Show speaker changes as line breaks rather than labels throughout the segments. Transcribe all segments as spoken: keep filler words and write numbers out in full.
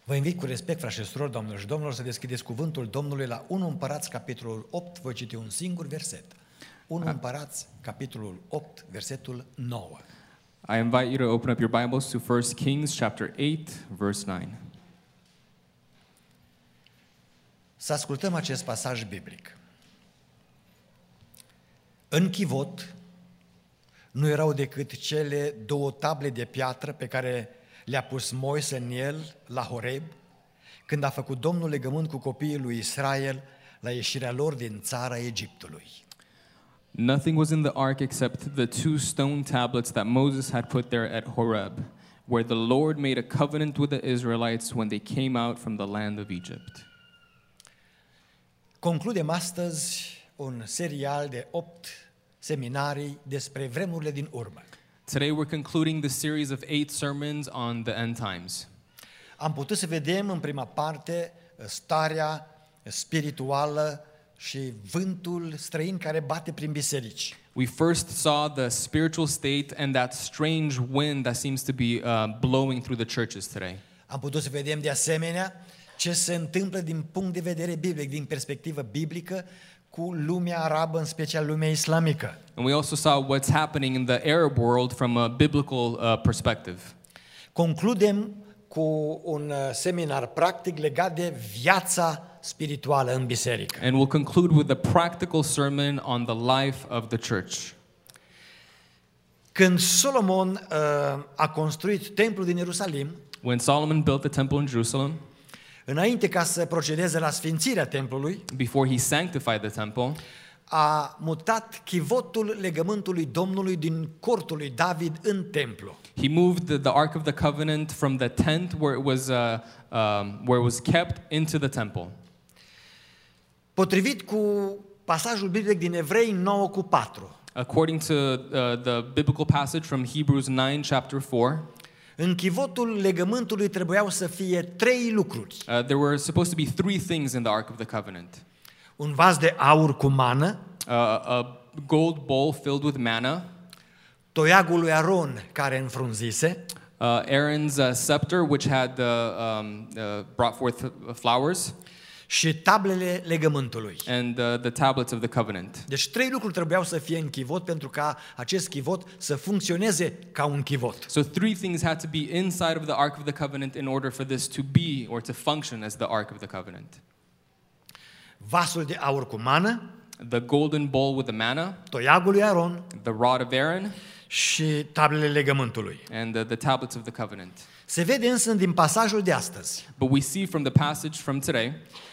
Vă invit cu respect, frați și surori, doamnelor și domnilor, să deschideți cuvântul Domnului la unu Împărați, capitolul opt, voi citi un singur verset. unu Împărați, capitolul opt, versetul nouă.
I invite you to open up your Bibles to First Kings chapter eight, verse nine.
Să ascultăm acest pasaj biblic. În chivot nu erau decât cele două table de piatră pe care le-a pus Moise în el la Horeb, când a făcut Domnul legământ cu copiii lui Israel la ieșirea lor din țara Egiptului.
Nothing was in the ark except the two stone tablets that Moses had put there at Horeb, where the Lord made a covenant with the Israelites when they came out from the land of Egypt.
Concludem astăzi un serial de opt seminarii despre vremurile din urmă.
Today we're concluding the series of eight sermons on the end times.
Am putut să vedem în prima parte starea spirituală și vântul străin care bate prin biserici.
We first saw the spiritual state and that strange wind that seems to be uh, blowing through the churches today.
Am putut să vedem de asemenea ce se întâmplă din punct de vedere biblic, din perspectivă biblică, cu lumea arabă, în special lumea islamică.
And we also saw what's happening in the Arab world from a biblical uh, perspective.
Concludem cu un seminar practic legat de viața spirituală în biserică.
And we'll conclude with a practical sermon on the life of the church.
Când Solomon uh, a construit templul din Ierusalim,
When Solomon built the temple in Jerusalem,
înainte ca să procedeze la sfințirea templului,
before he sanctified the temple,
a mutat chivotul legământului Domnului din cortul lui David în templu.
he moved the, the Ark of the Covenant from the tent where it was uh, um, where it was kept into the temple.
Potrivit cu pasajul biblic din Evrei nouă cu patru,
According to uh, the biblical passage from Hebrews nine chapter four,
în chivotul legământului trebuiau să fie trei lucruri.
uh, there were supposed to be three things in the Ark of the Covenant.
Un vas de aur cu mană,
Uh, a gold bowl filled with manna,
toiagul lui Aron care înfrunzise,
uh, Aaron's uh, scepter which had uh, um, uh, brought forth uh, flowers,
și tablele legământului.
and uh, the tablets of the covenant.
Deci trei lucruri trebuiau să fie în chivot pentru ca acest chivot să funcționeze ca un chivot.
So three things had to be inside of the Ark of the Covenant in order for this to be or to function as the Ark of the Covenant.
Vasul de aur cu mană,
The golden bowl with the manna,
toiagul lui Aron
the rod of Aaron,
și tablele legământului.
and the, the tablets of the covenant.
Se vede însă din pasajul de astăzi
But we see from the passage from today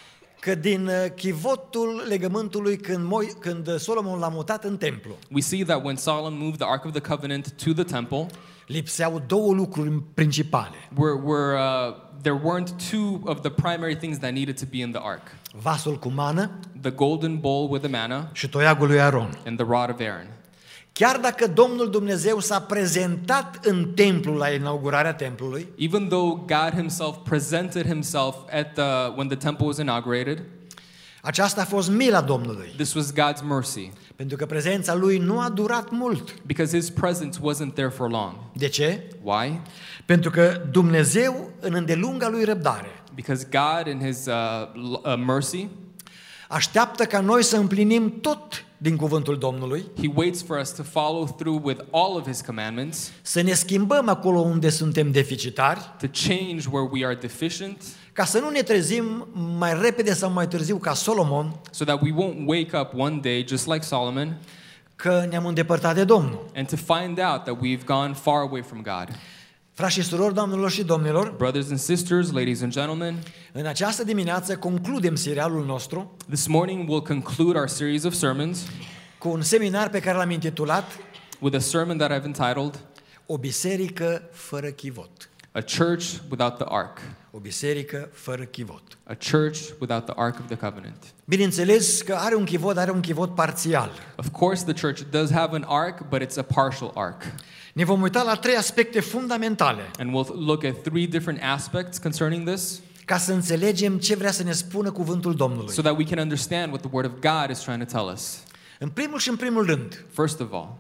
că din chivotul legământului când, Moi, când Solomon l-a mutat în templu,
we see that when Solomon moved the Ark of the Covenant to the temple,
lipseau două lucruri principale.
were, were, uh, there weren't two of the primary things that needed to be in the ark.
Vasul cu mană
The golden bowl with the manna
și toiagul lui Aron.
and the rod of Aaron.
Chiar dacă Domnul Dumnezeu s-a prezentat în templu la inaugurarea templului,
Even though God himself presented himself at the, when the temple was inaugurated,
aceasta a fost mila Domnului,
this was God's mercy
pentru că prezența lui nu a durat mult.
because his presence wasn't there for long.
De ce?
Why?
Pentru că Dumnezeu, în îndelunga lui răbdare,
Because God in his uh, l- uh, mercy,
așteaptă ca noi să împlinim tot din cuvântul Domnului,
he waits for us to follow through with all of his commandments,
să ne schimbăm acolo unde suntem deficitari,
to change where we are deficient,
ca să nu ne trezim mai repede sau mai târziu ca Solomon,
so that we won't wake up one day just like Solomon
că ne-am îndepărtat de Domnul.
and to find out that we've gone far away from God.
Frați și surori, doamnelor și domnilor,
Brothers and sisters, ladies and gentlemen,
în această dimineață concludem serialul nostru
this morning we'll conclude our series of sermons
cu un seminar pe care l-am intitulat
with a sermon that I've entitled
O biserică fără chivot.
A Church Without the Ark.
O biserică fără chivot.
A church without the Ark of the Covenant.
Bineînțeles că are un chivot, are un chivot parțial.
Of course, the church does have an ark, but it's a partial ark.
Ne vom uita la trei aspecte fundamentale
And we'll look at three different aspects concerning this
ca să înțelegem ce vrea să ne spună cuvântul Domnului.
so that we can understand what the Word of God is trying to tell us.
În primul și în primul rând,
First of all,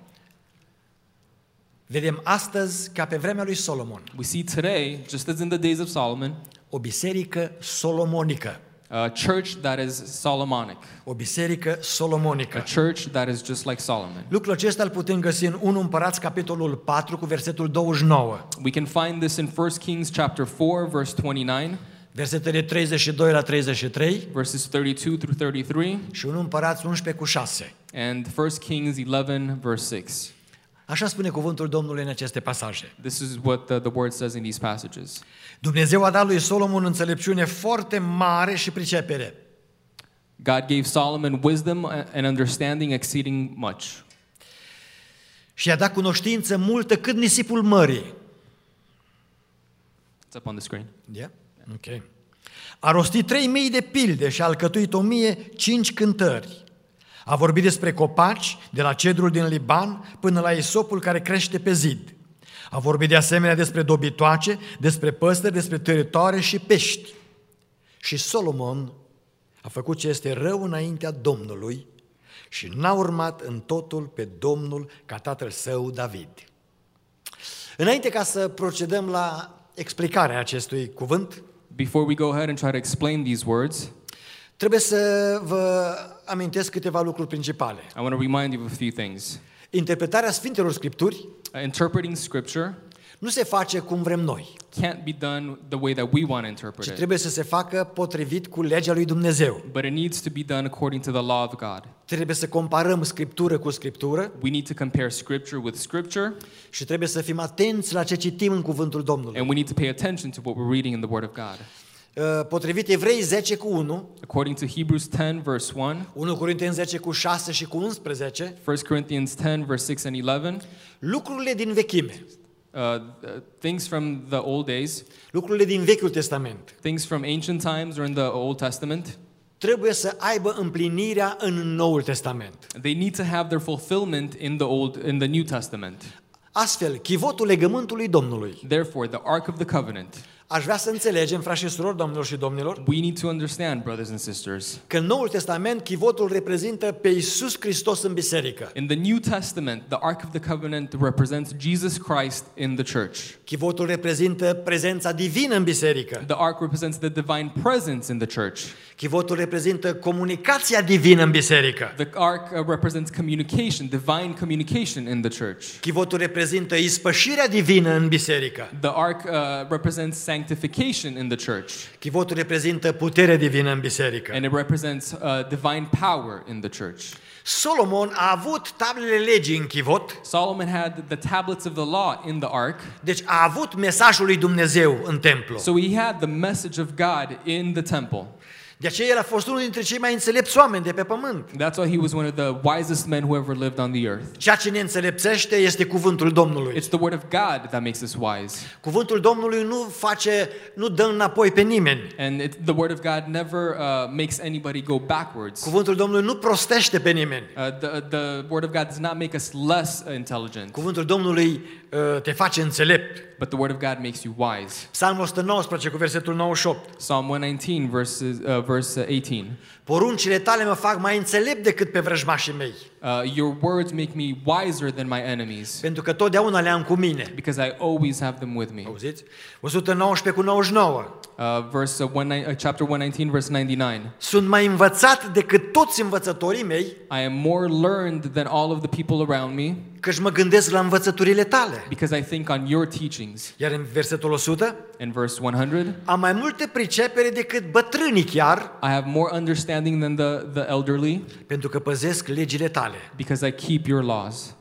vedem astăzi, ca pe vremea lui Solomon,
we see today, just as in the days of Solomon,
O biserică solomonică.
A church that is Solomonic.
O biserică solomonică.
A church that is just like Solomon.
Lucrul acesta îl putem găsi în unu Împărați, capitolul patru, cu versetul douăzeci și nouă.
We can find this in First Kings chapter four, verse twenty-nine,
Versetele treizeci și doi la treizeci și trei
verses thirty-two through thirty-three,
și unu Împărați unsprezece cu șase.
and First Kings eleven, verse six.
Așa spune cuvântul Domnului în aceste pasaje.
This is what the, the word says in these passages.
Dumnezeu a dat lui Solomon înțelepciune foarte mare și pricepere.
God gave Solomon wisdom and understanding exceeding much.
Și i-a dat cunoștință multă cât nisipul mării.
It's up on the screen.
Yeah? Ok. A rostit trei mii de pilde și a alcătuit o mie cinci cântări. A vorbit despre copaci, de la cedrul din Liban până la isopul care crește pe zid. A vorbit de asemenea despre dobitoace, despre păsări, despre târătoare și pești. Și Solomon a făcut ce este rău înaintea Domnului și n-a urmat în totul pe Domnul ca tatăl său David. Înainte ca să procedăm la explicarea acestui cuvânt,
Before we go ahead and try to explain these words,
trebuie să vă amintesc câteva lucruri principale.
I want to remind you of a few things.
Interpretarea Sfintelor Scripturi
Uh, Interpreting Scripture
nu se face cum vrem noi,
can't be done the way that we want to interpret
ci
it,
trebuie să se facă potrivit cu legea lui Dumnezeu.
but it needs to be done according to the law of God.
Trebuie să comparăm Scriptură cu Scriptură
We need to compare Scripture with Scripture,
și trebuie să fim atenți la ce citim în cuvântul Domnului.
and we need to pay attention to what we're reading in the Word of God.
Uh, Potrivit Evrei zece cu unu,
According to Hebrews ten, verse one,
unu Corinteni zece cu șase și cu unsprezece,
First Corinthians ten, verse six and eleven,
lucrurile din vechime,
uh, uh, things from the old days,
lucrurile din Vechiul Testament,
things from ancient times or in the Old Testament,
trebuie să aibă împlinirea în Noul Testament.
they need to have their fulfillment in the Old, in the New Testament.
Astfel, chivotul legământului Domnului.
Therefore, the Ark of the Covenant.
Aș vrea să înțelegem, frați și surori, domnilor și domnilor,
We need to understand, brothers and sisters.
că în Noul Testament chivotul reprezintă pe Iisus Hristos în biserică.
In the New Testament, the Ark of the Covenant represents Jesus Christ in the church.
Chivotul reprezintă prezența divină în biserică.
The Ark represents the divine presence in the church.
Chivotul reprezintă comunicația divină în biserică.
The Ark uh, represents communication, divine communication in the church.
Chivotul reprezintă ispășirea divină în biserică.
The Ark uh, represents sanctification in the church.
Chivotul reprezintă putere divină în biserică.
And it represents uh, divine power in the church.
Solomon a avut tablele legii în chivot,
Solomon had the tablets of the law in the ark,
deci a avut mesajul lui Dumnezeu în templu.
so he had the message of God in the temple.
De aceea el a fost unul dintre cei mai înțelepți oameni de pe pământ.
That's why he was one of the wisest men who ever lived on the earth.
Ceea ce ne înțelepțește este cuvântul Domnului.
It's the word of God that makes us wise.
Cuvântul Domnului nu face, nu dă înapoi pe nimeni.
And it, the word of God never uh, makes anybody go backwards. Uh,
Cuvântul Domnului nu prostește pe nimeni.
the, the word of God does not make us less intelligent,
Cuvântul Domnului uh, te face înțelept.
but the word of God makes you wise.
Psalmul o sută nouăsprezece cu versetul nouăzeci și opt.
Psalm one nineteen, verses, uh, verse eighteen.
Poruncile tale mă fac mai înțelept decât pe vrăjmașii mei,
Uh, your words make me wiser than my enemies,
pentru că totdeauna le-am cu mine.
because I always have them with me.
Auziți? o sută nouăsprezece cu nouăzeci și nouă.
Uh, verse uh, one, uh, chapter one nineteen, verse ninety-nine.
Sunt mai învățat decât toți învățătorii mei,
I am more learned than all of the people around me,
căci mă gândesc la învățăturile tale.
because I think on your teachings.
Iar în versetul o sută,
In verse one hundred,
am mai multe pricepere decât bătrânii chiar,
I have more understanding than the, the elderly,
pentru că păzesc legile tale.
because I keep your laws.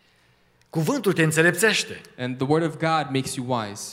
Cuvântul te înțelepțește.
And the word of God makes you wise.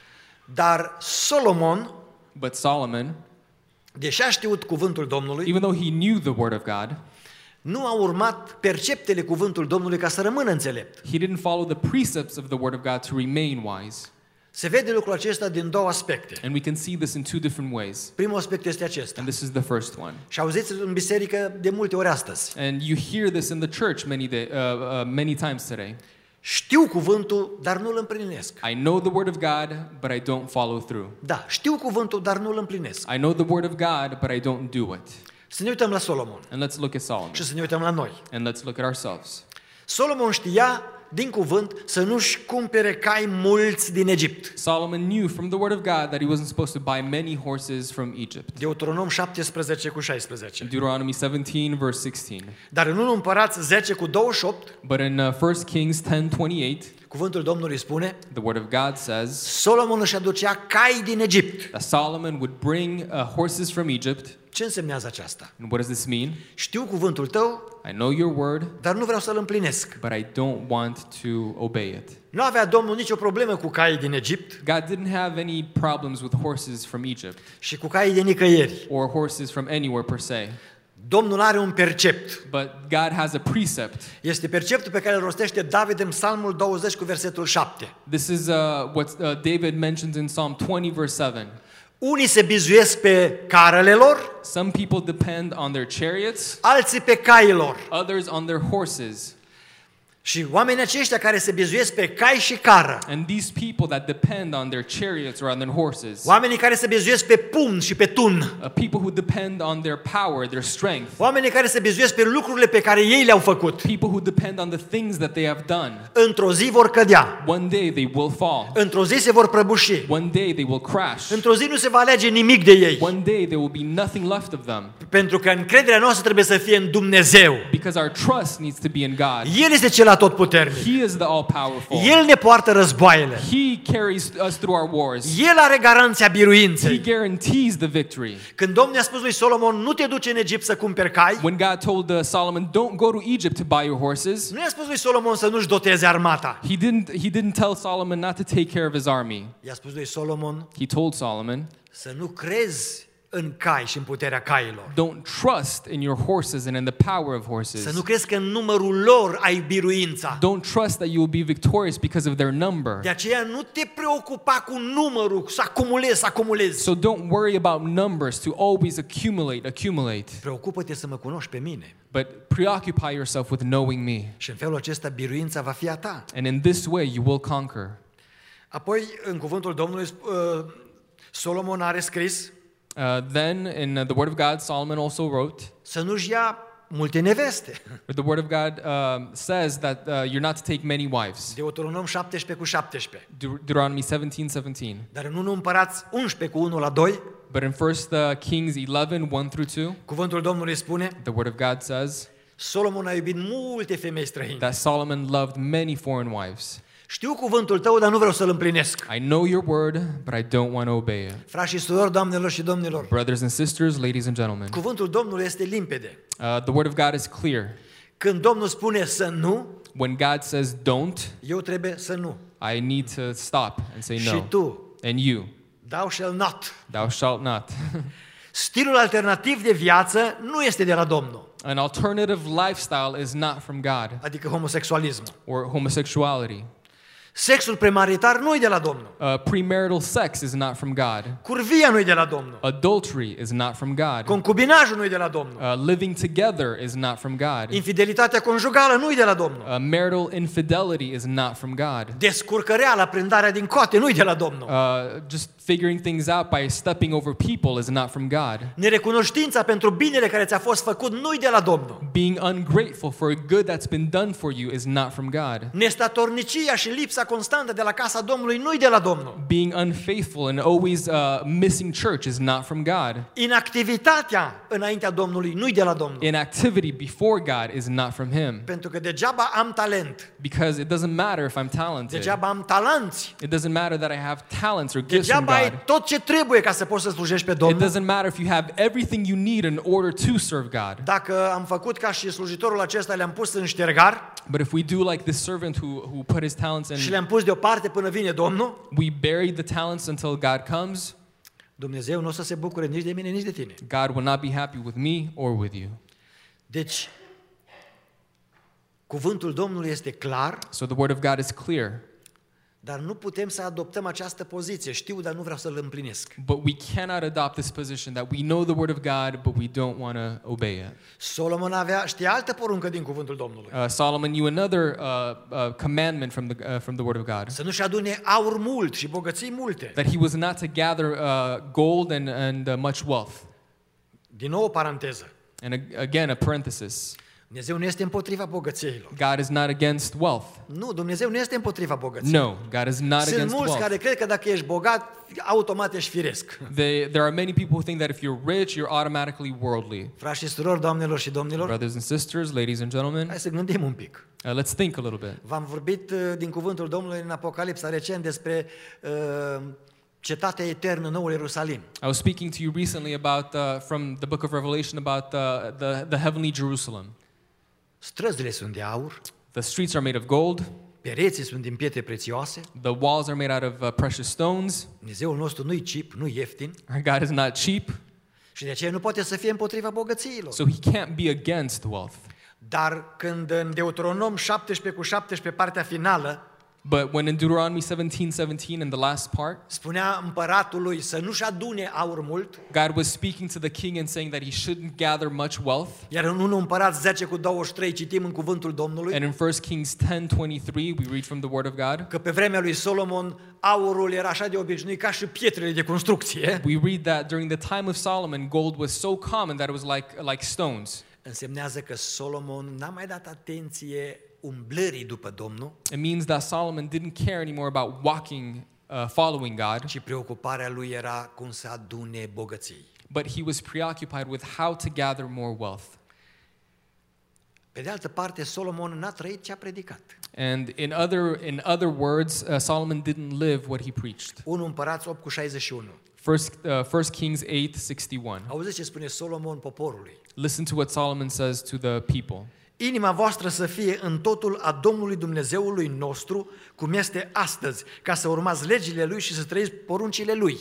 Dar Solomon,
But Solomon,
deși a știut cuvântul Domnului,
even though he knew the word of God,
nu a urmat perceptele cuvântul Domnului ca să rămână înțelept.
he didn't follow the precepts of the word of God to remain wise.
Se vede lucrul acesta din două aspecte.
And we can see this in two different ways.
Primul aspect este acesta.
And this is the first one.
Și auziți în biserică de multe ori astăzi.
And you hear this in the church many, day, uh, uh, many times today.
Știu cuvântul, dar nu îl împlinesc.
I know the word of God, but I don't follow through.
Da, știu cuvântul, dar nu îl împlinesc.
I know the word of God, but I don't do it.
Să ne uităm la Solomon
And let's look at Solomon.
și să ne uităm la noi.
And let's look at ourselves.
Solomon știa din cuvânt să nu-și cumpere cai mulți din Egipt.
Solomon knew from the word of God that he wasn't supposed to buy many horses from Egypt.
Deuteronom șaptesprezece cu șaisprezece.
Deuteronomy seventeen verse sixteen.
Dar în unu Împărați zece cu douăzeci și opt,
But in uh, First Kings ten twenty-eight,
cuvântul Domnului spune:
the word of God says
Solomon își aducea cai din Egipt.
that Solomon would bring uh, horses from Egypt.
Ce însemnează aceasta?
And what does this mean?
Știu cuvântul tău,
I know your word,
dar nu vreau să-l împlinesc.
but I don't want to obey it.
Nu avea Domnul nicio problemă cu caii din Egipt
God didn't have any problems with horses from Egypt
și cu caii de nicăieri.
or horses from anywhere per se.
Domnul are un percept.
But God has a precept.
Este perceptul pe care îl rostește David în Psalmul douăzeci cu versetul șapte.
This is uh, what uh, David mentions in Psalm twenty verse seven.
Unii se bizuiesc pe carele lor,
Some people depend on their chariots,
alții pe caii lor.
others on their horses.
Și oamenii aceștia care se bizuiesc pe cai și cară,
And these people that depend on their chariots or on their horses,
oamenii care se bizuiesc pe pumn și pe tun,
uh, people who depend on their power, their strength,
oamenii care se bizuiesc pe lucrurile pe care ei le-au făcut,
people who depend on the things that they have done,
într-o zi vor cădea,
one day they will fall.
într-o zi se vor prăbuși,
One day they will crash.
într-o zi nu se va alege nimic de ei,
One day there will be nothing left of them.
pentru că încrederea noastră trebuie să fie în Dumnezeu.
Because our trust needs to be in God.
El este cel atotputernic.
He is the all-powerful.
El ne poartă războaiele.
He carries us through our wars.
El are garanția
He
biruinței.
guarantees the victory.
Când Domnul a spus lui Solomon, nu te duci în Egipt să cumperi cai,
When God told uh, Solomon, don't go to Egypt to buy your horses,
nu i-a spus lui Solomon să nu-și doteze armata.
he didn't, he didn't tell Solomon not to take care of his army.
I-a spus lui Solomon
He told Solomon,
să nu crezi în cai și în puterea cailor.
don't trust in your horses and in the power of
Să
horses.
nu crezi că în numărul lor ai biruința.
Don't trust that you will be victorious because of their number.
De aceea nu te preocupa cu numărul, să acumulezi, să acumulezi.
So don't worry about numbers to always accumulate, accumulate.
Preocupă-te să mă cunoști pe mine.
But preoccupy yourself with knowing me.
Și în felul acesta biruința va fi a ta.
And in this way you will conquer.
Apoi, în cuvântul Domnului, uh, Solomon are scris
Uh, then in uh, the Word of God, Solomon also wrote,
să nu-și ia multe neveste.
the Word of God uh, says that uh, you're not to take many wives.
Deuteronom șaptesprezece cu șaptesprezece.
De- Deuteronomy seventeen seventeen.
Dar în unu Împărați unsprezece cu unu la doi,
But in First uh, Kings eleven one through two,
cuvântul Domnului spune:
the Word of God says
Solomon a iubit multe femei străine.
that Solomon loved many foreign wives.
Știu cuvântul tău, dar nu vreau să-l împlinesc.
I know your word, but I don't want to obey it.
Frați și surori, doamnelor și domnilor,
Brothers and sisters, ladies and gentlemen,
cuvântul Domnului este limpede.
uh, the Word of God is clear.
Când Domnul spune să nu,
When God says don't,
eu trebuie să nu.
I need to stop and say
Și
no.
tu,
And you,
thou shall not.
thou shalt not.
Stilul alternativ de viață nu este de la Domnul,
An alternative lifestyle is not from God,
adică homosexualismul.
or homosexuality.
Sexul premaritar nu e de la Domnul.
Uh, premarital sex is not from God.
Curvia nu e de la Domnul.
Adultery is not from God.
Concubinajul nu e de la Domnul.
Uh, living together is not from God.
Infidelitatea conjugală nu e de la Domnul.
Uh, marital infidelity is not from God.
Descurcăreala, prindarea din coate nu e de la Domnul.
Uh, just figuring things out by stepping over people is not from God.
Nerecunoștința pentru binele care ți-a fost făcut nu e de la Domnul.
Being ungrateful for a good that's been done for you is not from God.
Nestatornicia și lipsa constantă de la casa Domnului nu e de la Domnul.
Being unfaithful and always uh, missing church is not from God.
Inactivitatea înaintea Domnului nu e de la Domnul.
Inactivity before God is not from Him.
Pentru că degeaba am talent,
Because it doesn't matter if I'm talented.
degeaba am talanți,
It doesn't matter that I have talents or gifts from
degeaba ai
God.
tot ce trebuie ca să poți să slujești pe
It
Domnul.
doesn't matter if you have everything you need in order to serve God.
Dacă am făcut ca și slujitorul acesta, le-am pus în ștergar
But if we do like this servant who, who put his talents
și
in,
le-am pus deoparte până vine Domnul,
we bury the talents until God comes,
Dumnezeu nu o să se bucure nici de mine, nici de tine.
God will not be happy with me or with you.
Deci, cuvântul Domnului este clar,
So the word of God is clear,
dar nu putem să adoptăm această poziție. Știu, dar nu vreau să-l împlinesc.
but we cannot adopt this position that we know the word of God, but we don't want to obey it.
Solomon avea, știa altă poruncă din cuvântul Domnului.
Uh, Solomon knew another uh, uh, commandment from the, uh, from the word of God,
Să nu-și adune aur mult și bogății multe.
that he was not to gather uh, gold and, and uh, much wealth.
Din nou o paranteză.
And a- again, a parenthesis.
Dumnezeu nu este împotriva bogățiilor.
God is not against wealth.
Nu, Dumnezeu nu este împotriva bogățiilor.
No, God is not
Sunt
against
mulți
wealth.
care cred că dacă ești bogat, automat ești firesc.
They, there are many people who think that if you're rich, you're automatically worldly.
Frați și surori, doamnelor și domnilor,
Brothers and sisters, ladies and gentlemen,
hai să gândim un pic.
uh, let's think a little bit.
V-am vorbit uh, din cuvântul Domnului în Apocalipsa recent despre uh, cetatea eternă, Noul Ierusalim.
I was speaking to you recently about uh, from the book of Revelation about uh, the the heavenly Jerusalem.
Străzile sunt de aur,
The streets are made of gold.
pereții sunt din pietre prețioase,
The walls are made out of uh, precious stones.
Dumnezeul nostru nu-i cheap, nu-i ieftin
Our God is not cheap,
și de aceea nu poate să fie împotriva bogățiilor.
so He can't be against wealth.
Dar când în Deuteronom șaptesprezece cu șaptesprezece, partea finală,
But when in Deuteronomy seventeen seventeen, in the last part,
spunea împăratului să nu-și adune aur mult,
God was speaking to the king and saying that he shouldn't gather much wealth.
iar în unu Împărați zece cu douăzeci și trei citim în cuvântul Domnului
And in First Kings ten twenty-three, we read from the Word of God.
că pe vremea lui Solomon aurul era așa de obișnuit ca și pietrele de construcție.
We read that during the time of Solomon, gold was so common that it was like, like stones.
Însemnează că Solomon n-a mai dat atenție umblării după Domnul,
It means that Solomon didn't care anymore about walking, uh, following God,
ci preocuparea lui era cum să adune bogății.
but he was preoccupied with how to gather more wealth.
Pe de altă parte, Solomon n-a trăit ce a predicat.
And in other, in other words, uh, Solomon didn't live what he preached.
unu Împărați opt cu șaizeci și unu.
First, uh, First Kings eight sixty-one.
Auziți ce spune Solomon poporului?
Listen to what Solomon says to the people.
Inima voastră să fie în totul a Domnului Dumnezeului nostru, cum este astăzi, ca să urmați legile Lui și să trăiți poruncile Lui.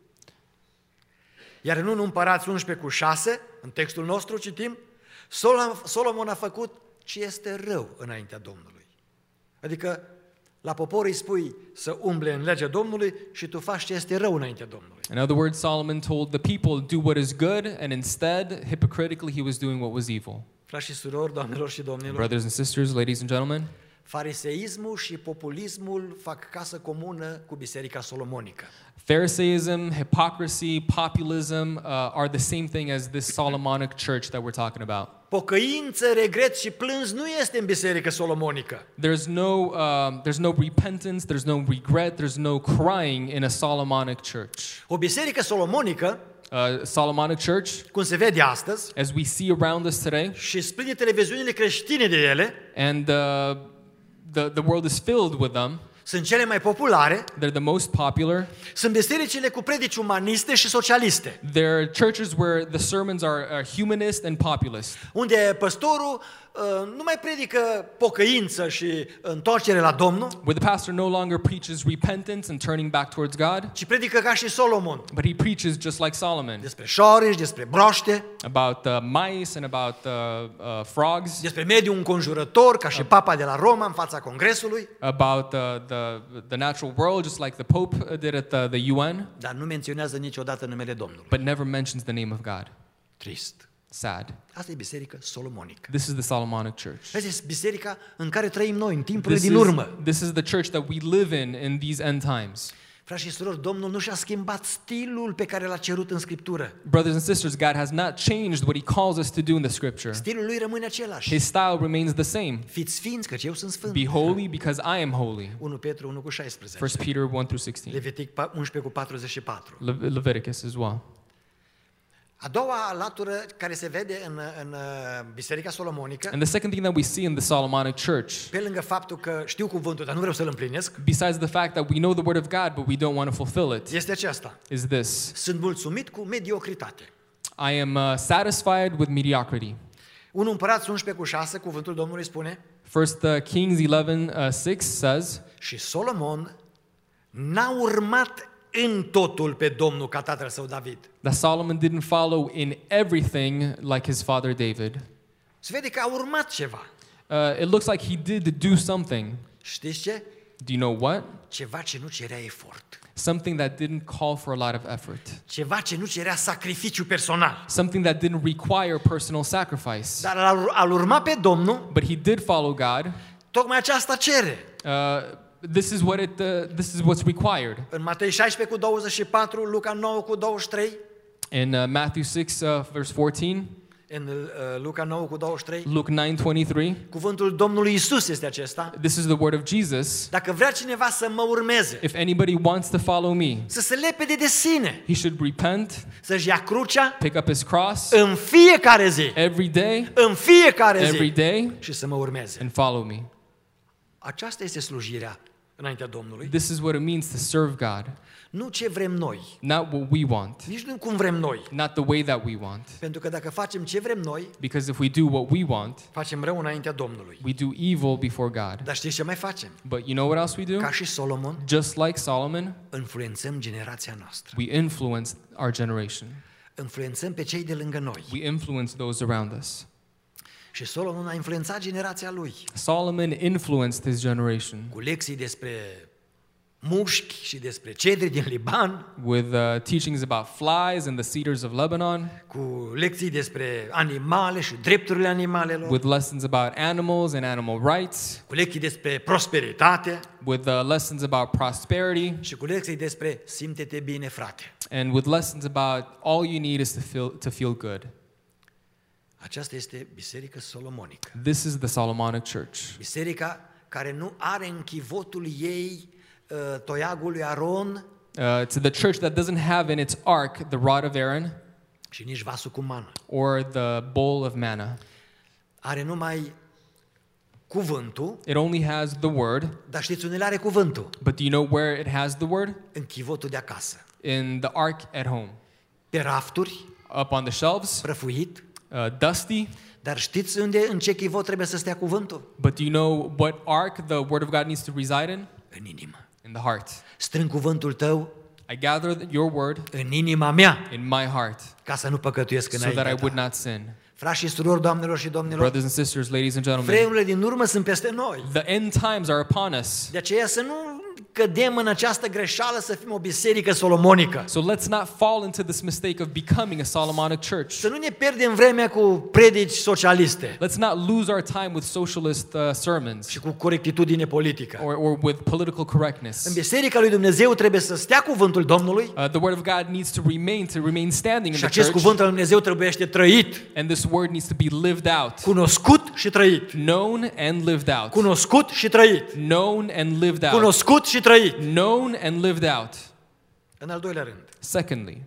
Iar în unu Împărați unsprezece cu șase, în textul nostru citim, Solomon a făcut ce este rău înaintea Domnului. Adică la popor îi spui să umble în legea Domnului și tu faci ce este rău înaintea Domnului.
In other words, Solomon told the people, do what is good, and instead, hypocritically, he was doing what was evil.
Frați și surori, doamnelor și domnilor,
Brothers and sisters, ladies and gentlemen,
fariseismul și populismul fac casă comună cu Biserica Solomonică.
Pharisaism, hypocrisy, populism uh, are the same thing as this Solomonic church that we're talking about.
Pocăință, regret și plâns nu este în Biserica Solomonică.
There's no, um, there's no repentance, there's no regret, there's no crying in a Solomonic church.
O biserică solomonică,
Uh, Solomonic church,
cum se vede astăzi,
as we see around us today,
și spline televiziunile creștine de ele,
and uh, the, the world is filled with them,
sunt cele mai populare,
they're the most popular.
sunt bisericile cu predici umaniste și socialiste,
They're churches where the sermons are, are humanist and populist,
unde păstorul uh, nu mai predică pocăință și întoarcere la Domnul,
where the pastor no longer preaches repentance and turning back towards God,
ci predică ca și Solomon,
but he preaches just like Solomon
despre șorici, despre broaște,
about uh, mice and about uh, uh, frogs,
despre mediul înconjurător, ca și papa de la Roma în fața Congresului,
about uh, the, the natural world, just like the Pope did at the, the U N,
dar nu menționează niciodată numele Domnului.
but never mentions the name of God.
Trist.
Sad.
Asta e biserică solomonică.
This is the Solomonic church.
Asta e biserica în care trăim noi, în timpurile
This
din
is,
urmă.
this is the church that we live in in these end times.
Frați și surori, Domnul nu și-a schimbat stilul pe care l-a cerut în Scriptură.
Brothers and sisters, God has not changed what he calls us to do in the scripture.
Stilul lui rămâne același.
His style remains the same.
Fiți sfinți, căci eu sunt sfânt.
Be holy because I am holy.
unu Petru unu cu șaisprezece.
First Peter one through sixteen.
Levitic unsprezece cu patruzeci și patru.
Le- Leviticus as well.
A doua latură care se vede în, în uh, biserica solomonică,
And the second thing that we see in the Solomonic church,
pe lângă faptul că știu cuvântul, dar nu vreau să-l împlinesc,
besides the fact that we know the word of God but we don't want to fulfill it,
este aceasta.
is this.
Sunt mulțumit cu mediocritate.
I am uh, satisfied with mediocrity.
unu Împărați unsprezece cu șase, cuvântul Domnului spune,
First uh, Kings eleven uh, six says,
și Solomon n-a urmat în totul pe Domnul ca tatăl său David.
that Solomon didn't follow in everything like his father David.
Se vede că a urmat ceva.
Uh, it looks like he did do something.
Știți ce?
Do you know what?
Ceva ce nu cerea efort.
Something that didn't call for a lot of effort.
Ceva ce nu cerea sacrificiu personal.
Something that didn't require personal sacrifice.
Dar al, al urma pe Domnul,
But he did follow God.
tocmai aceasta cere.
Uh, this is what it. Uh, this is what's required.
În Matei șaisprezece cu douăzeci și patru, Luca nouă cu douăzeci și trei,
In uh, Matthew six uh, verse fourteen,
în uh, Luca nouă cu douăzeci și trei.
Luke nine twenty-three.
Cuvântul Domnului Isus este acesta.
This is the word of Jesus.
Dacă vrea cineva să mă urmeze,
If anybody wants to follow me,
să se lepede de sine,
he should repent,
să-și ia crucea
pick up his cross
în fiecare zi,
every day,
în fiecare
every
zi
day,
și să mă urmeze.
and follow me.
Aceasta este slujirea înaintea Domnului.
This is what it means to serve God.
Nu ce vrem noi,
Not what we want,
nici nu cum vrem noi.
not the way that we want.
Pentru că dacă facem ce vrem noi,
Because if we do what we want,
facem rău înaintea Domnului.
we do evil before God.
Dar știți ce mai facem?
But you know what else we do?
Ca și Solomon,
Just like Solomon,
influențăm generația noastră.
we influence our generation.
Influențăm pe cei de lângă noi.
We influence those around us.
Și Solomon a influențat generația lui
Solomon influenced his generation
cu lecții despre mușchi și despre cedri din Liban,
with uh, teachings about flies and the cedars of Lebanon,
cu lecții despre animale și drepturile animalelor,
with lessons about animals and animal rights,
cu lecții despre prosperitate
with uh, lessons about prosperity,
și cu lecții despre simte-te bine, frate.
and with lessons about all you need is to feel to feel good.
Aceasta este biserica solomonică.
This is the Solomonic Church.
Biserica care nu are în chivotul ei uh, toiagul lui Aron
Uh, to the church that doesn't have in its ark the rod of Aaron
și nici vasul cu mană.
or the bowl of manna.
Are numai cuvântul,
It only has the word,
dar știți unde are cuvântul?
but do you know where it has the word?
În chivotul de acasă.
In the ark at home.
Pe rafturi,
Up on the shelves,
prăfuit,
uh, dusty.
dar știți unde, în ce chivot trebuie să stea cuvântul?
But do you know what ark the word of God needs to reside in?
În inimă.
In the heart.
Strâng cuvântul tău
I gather your word
în inima mea,
in my heart
ca să nu păcătuiesc
so that I
înaintea
would
ta.
not sin.
Frați și surori, doamnelor și domnilor,
Brothers and sisters, ladies and gentlemen,
vremurile din urmă sunt peste noi.
the end times are upon us.
De aceea să nu cădem în această greșeală să fim o biserică solomonică.
So let's not fall into this mistake of becoming a Solomonic church.
Să nu ne pierdem vremea cu predici socialiste
Let's not lose our time with socialist uh, sermons
și cu corectitudine politică.
or, or with political correctness.
În biserica lui Dumnezeu trebuie să stea cuvântul Domnului
Uh, the word of God needs to remain, to remain standing in
și
the
acest
church,
cuvânt al lui Dumnezeu trebuie să trăit,
and this word needs to be lived out,
cunoscut și trăit.
known and lived out,
Cunoscut și trăit.
known and lived out,
Cunoscut și trăit.
known and lived out.
În al doilea rând,
Secondly,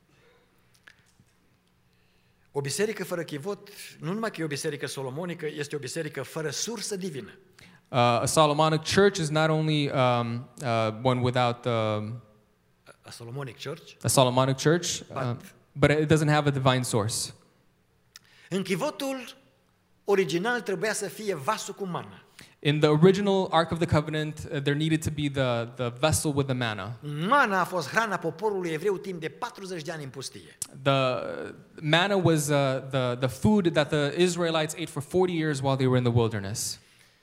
o biserică fără chivot, nu numai că e o biserică solomonică, este o biserică fără sursă divină.
uh, a Solomonic church is not only um, uh, one without um,
A Solomonic Church.
a Solomonic church, uh, but it doesn't have a divine source.
În chivotul original trebuia să fie vasul cu mană.
In the original Ark of the Covenant, uh, there needed to be the, the vessel with the manna.
Mana a fost hrana poporului evreu timp de patruzeci de ani în pustie.
The uh, manna was uh, the, the food that the Israelites ate for forty years while they were in the wilderness.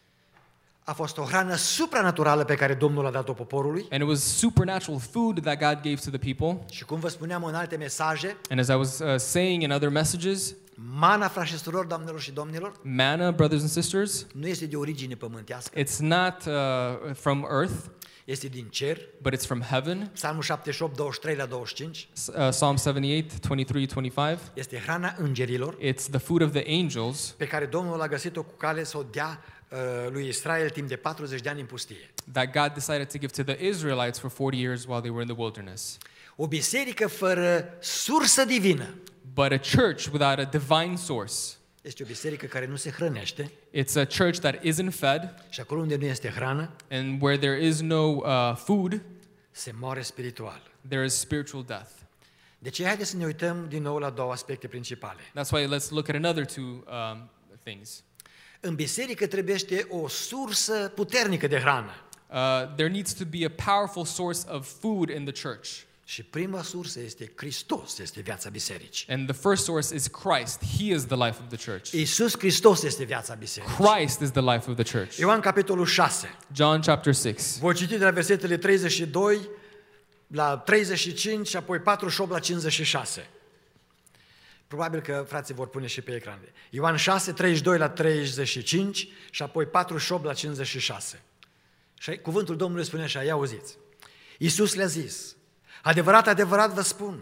A fost o hrană supranaturală pe care Domnul a dat-o poporului.
And it was supernatural food that God gave to the people.
Și cum vă spuneam în alte mesaje,
And as I was uh, saying in other messages,
mana, frați și surori, doamnelor și domnilor,
manna, brothers and sisters,
nu este de origine pământească,
it's not uh, from earth,
este din cer.
but it's from heaven.
Psalmul șaptezeci și opt, douăzeci și trei la douăzeci și cinci,
S- Uh, Psalm seventy-eight, twenty-three, twenty-five.
este hrana îngerilor
It's the food of the angels
pe care Domnul a găsit-o cu cale să o dea uh, lui Israel timp de patruzeci de ani în pustie.
that God decided to give to the Israelites for forty years while they were in the wilderness.
O biserică fără sursă divină
But a church without a divine source,
este o biserică care nu se hrănește
it's a church that isn't fed,
și acolo unde nu este hrană,
and where there is no uh, food,
se moare spiritual.
there is spiritual death.
Deci haideți să ne uităm din nou la două aspecte principale.
That's why let's look at another two um, things.
În biserică trebuiește o sursă puternică de hrană.
Uh, there needs to be a powerful source of food in the church.
Și prima sursă este Hristos, este viața bisericii.
And the first source is Christ. He is the life of the church.
Iisus Hristos este viața bisericii.
Christ is the life of the church.
Ioan capitolul șase.
John chapter six.
Voi citi de la versetele treizeci și doi la treizeci și cinci și apoi patruzeci și opt la cincizeci și șase. Probabil că frații vor pune și pe ecran. Ioan șase, treizeci și doi la treizeci și cinci și apoi patruzeci și opt la cincizeci și șase. Și cuvântul Domnului spune așa, ia auziți. Iisus le-a zis, adevărat, adevărat vă spun,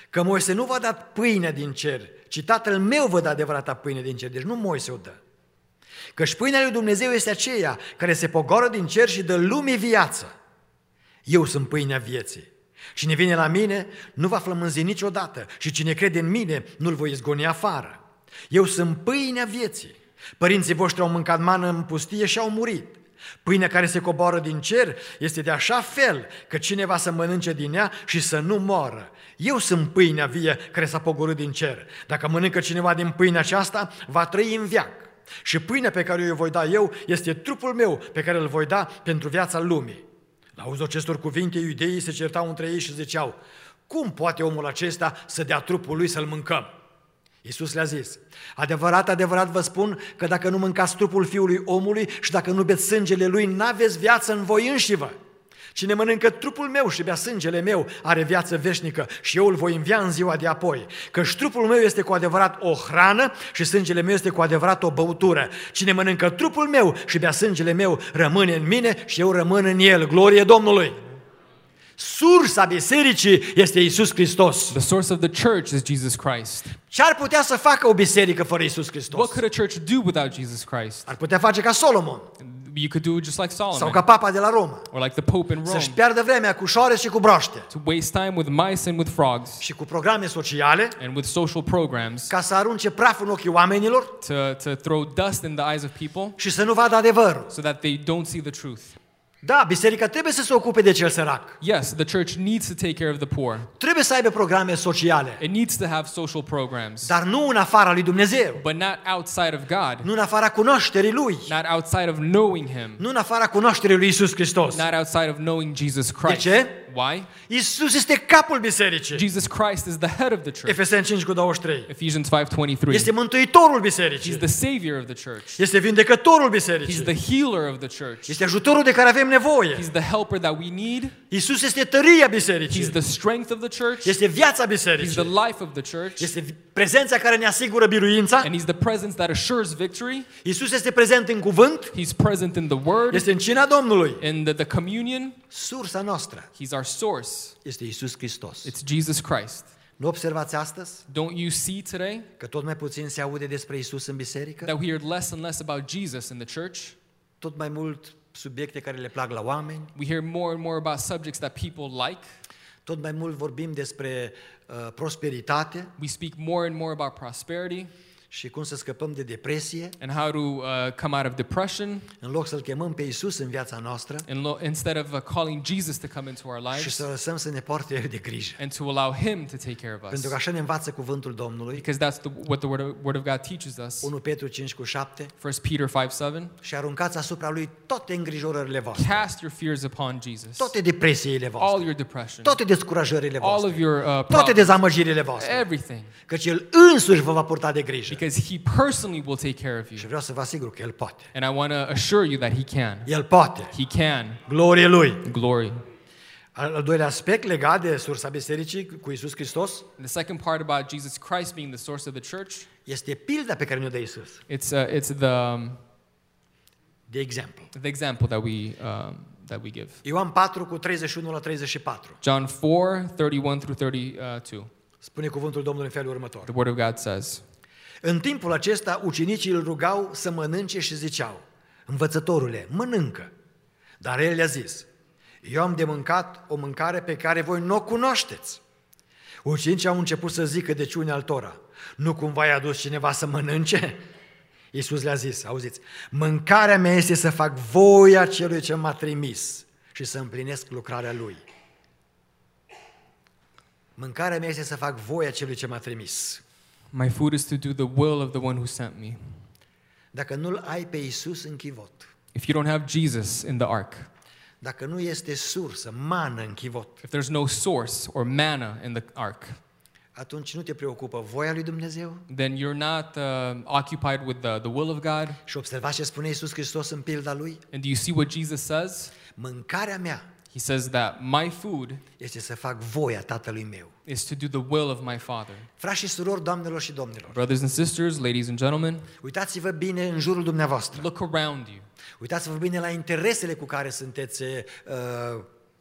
că Moise nu v-a dat pâinea din cer, ci Tatăl meu vă dă adevărata pâine din cer. Deci nu Moise o dă. Căci pâinea lui Dumnezeu este aceea care se pogoră din cer și dă lumii viață. Eu sunt pâinea vieții. Cine vine la mine nu va flămânzi niciodată și cine crede în mine nu-l voi izgoni afară. Eu sunt pâinea vieții. Părinții voștri au mâncat mană în pustie și au murit. Pâinea care se coboară din cer este de așa fel că cineva să mănânce din ea și să nu moară. Eu sunt pâinea vie care s-a pogorât din cer. Dacă mănâncă cineva din pâinea aceasta, va trăi în veac. Și pâinea pe care o voi da eu este trupul meu pe care îl voi da pentru viața lumii. La auzul acestor cuvinte, iudeii se certau între ei și ziceau: cum poate omul acesta să dea trupul lui să-l mâncăm? Iisus le-a zis: adevărat, adevărat vă spun că dacă nu mâncați trupul Fiului omului și dacă nu beți sângele lui, n-aveți viață în voi înșivă. Cine mănâncă trupul meu și bea sângele meu are viață veșnică și eu îl voi învia în ziua de apoi. Căci trupul meu este cu adevărat o hrană și sângele meu este cu adevărat o băutură. Cine mănâncă trupul meu și bea sângele meu rămâne în mine și eu rămân în el. Glorie Domnului! Sursa bisericii este Iisus Hristos.
The source of the church is Jesus Christ.
Ce ar putea să facă o biserică fără Iisus Hristos?
What could a church do without Jesus Christ?
Ar putea face ca Solomon
You could do it just like
sau
Solomon
ca Papa de la Roma.
or like the Pope in Rome.
Să-și piardă vremea cu șoareci și cu broaște
To waste time with mice and with frogs
și cu programe sociale
and with social programs
ca să arunce praf în ochii oamenilor
to, to throw dust in the eyes of people
și să nu vadă adevărul.
so that they don't see the truth.
Da, biserica trebuie să se ocupe de cel sărac.
Yes, the church needs to take care of the poor.
Trebuie să aibă programe sociale,
It needs to have social programs,
dar nu în afara lui Dumnezeu,
but not outside of God,
nu în afara cunoașterii lui,
not outside of knowing Him,
nu în afara cunoașterii lui Iisus Hristos.
not outside of knowing Jesus Christ.
ce?
Why?
Iisus este capul bisericii.
Jesus Christ is the head of the church.
Efeseni cinci cu douăzeci și trei.
Ephesians five twenty-three.
Este mântuitorul bisericii.
He's the savior of the church.
Este vindecătorul
He's
bisericii.
the healer of the church.
Este ajutorul de care avem nevoie.
He's the helper that we need.
Iisus este tăria
He's
bisericii.
the strength of the church.
Este viața
He's the
bisericii.
life of the church.
Este prezența care ne asigură biruința.
And he's the presence that assures victory.
Iisus este prezent în cuvânt.
He's present in the word,
Este în cina Domnului.
in the, the communion.
Sursa noastră
He's our source.
este Iisus Hristos.
It's Jesus Christ.
Nu observați astăzi
Don't you see today
că tot mai puțin se aude despre Iisus în biserică?
that we hear less and less about Jesus in the church?
Tot mai mult subiecte care le plac la oameni,
We hear more and more about subjects that people like.
tot mai mult vorbim despre uh, prosperitate
We speak more and more about prosperity
și cum să scăpăm de depresie,
and how to uh, come out of depression,
în loc să-L chemăm pe Iisus în viața noastră
in lo- instead of uh, calling Jesus to come into our
și
lives
să lăsăm să ne poarte El de grijă.
and to allow Him to take care of us.
Pentru că așa ne învață cuvântul Domnului,
Because that's the, what the word of, word of God teaches us.
unu Petru cinci cu șapte,
First Peter five seven.
și aruncați asupra Lui toate îngrijorările voastre,
Cast your fears upon Jesus.
toate depresiile
All
voastre,
your depression.
toate descurajările
All
voastre,
of your uh,
toate
problems.
dezamăgirile voastre,
Everything.
căci El însuși vă va purta de grijă.
Because He personally will take care of
Și
you.
vreau să vă asigur că El poate.
And I want to assure you that He can.
El poate.
He can.
Glorie Lui.
Glory.
Al al doilea aspect legat de sursa bisericii cu Iisus Hristos
And the second part about Jesus Christ being the source of the church,
este pilda pe care ne-o dă Iisus.
it's uh, it's the um,
De exemplu,
the example that we um, that we give.
Ioan patru cu treizeci și unu la treizeci și patru.
John four thirty-one through thirty-two.
Spune cuvântul Domnului în felul următor.
The word of God says,
În timpul acesta, ucenicii îl rugau să mănânce și ziceau: Învățătorule, mănâncă. Dar el le-a zis: Eu am de mâncat o mâncare pe care voi nu o cunoașteți. Ucenicii au început să zică deci unii altora: Nu cumva i-a adus cineva să mănânce? Iisus le-a zis, auziți, mâncarea mea este să fac voia celui ce m-a trimis și să împlinesc lucrarea lui. Mâncarea mea este să fac voia celui ce m-a trimis.
my food is to do the will of the one who sent me.
Dacă nu-L ai pe Iisus în chivot,
If you don't have Jesus in the ark,
dacă nu este sursă, mană în chivot,
if there's no source or manna in the ark,
atunci nu te preocupă voia lui Dumnezeu.
then you're not uh, occupied with the, the will of God.
Și observați ce spune Iisus Hristos în pilda lui?
And do you see what Jesus says?
Mâncarea mea
He says that my food
este să fac voia Tatălui meu.
is to do the will of my Father.
Frați și surori, doamnelor și domnilor,
Brothers and sisters, ladies and gentlemen,
uitați-vă bine în jurul dumneavoastră.
look around you.
Uitați-vă bine la interesele cu care sunteți uh,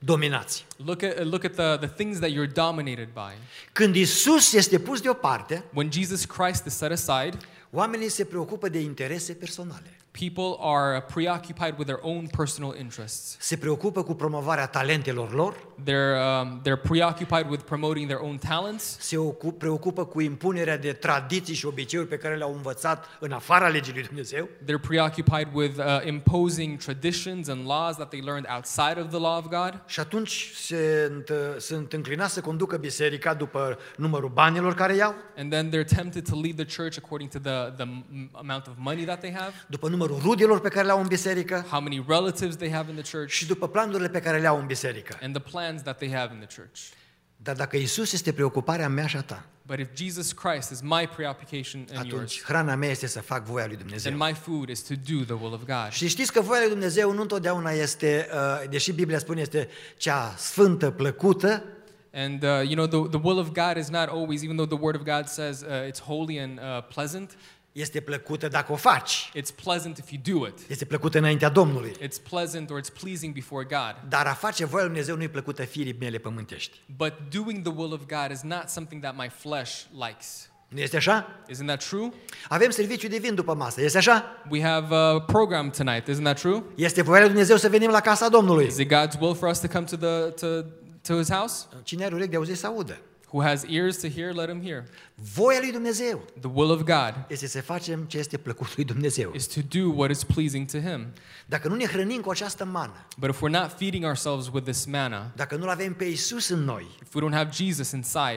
dominați.
Look at, look at the, the things that you're dominated by.
Când Isus este pus deoparte,
When Jesus Christ is set aside,
oamenii se preocupă de interese personale.
people are preoccupied with their own personal interests.
Se preocupă cu promovarea talentelor lor,
They're, um, they're preoccupied with promoting their own talents.
se ocup, preocupă cu impunerea de tradiții și obiceiuri pe care le-au învățat în afara legii lui Dumnezeu.
They're preoccupied with uh, imposing traditions and laws that they learned outside of the law of God.
Și atunci se, sunt înclinați să conducă biserica după numărul banilor care iau,
And then they're tempted to lead the church according to the, the m- amount of money that they have,
după numărul rudelor pe care le au în biserică
how many relatives they have in the church,
și după planurile pe care le au în biserică.
and the plans that they have in the church.
Dar dacă Isus este preocuparea mea și a ta,
But if Jesus Christ is my preoccupation and yours,
atunci hrana mea este să fac voia lui
then
Dumnezeu.
my food is to do the will of God.
Și știți că voia lui Dumnezeu nu întotdeauna este, uh, deși Biblia spune, este cea sfântă, plăcută,
And uh, you know, the, the will of God is not always, even though the Word of God says uh, it's holy and uh, pleasant,
este plăcută dacă o faci.
it's pleasant if you do it.
Este plăcută înaintea Domnului.
It's pleasant or it's pleasing before God.
Dar a face voia lui Dumnezeu nu-i plăcută firii mele pământești.
But doing the will of God is not something that my flesh likes.
Nu este așa?
Isn't that true?
Avem serviciu divin după masă. Este așa?
We have a program tonight. Isn't that true?
Este voia lui Dumnezeu să venim la casa Domnului.
Is it God's will for us to come to the to, to His house?
Cine are urechi de auzit să audă.
Who has ears to hear, let him hear.
Voia lui Dumnezeu
The will of God
este să facem ce este plăcut lui Dumnezeu.
is to do what is pleasing to Him.
Dacă nu ne hrănim cu această mană,
But if we're not feeding ourselves with this manna,
dacă nu-L avem pe Isus în noi,
if we don't have Jesus inside,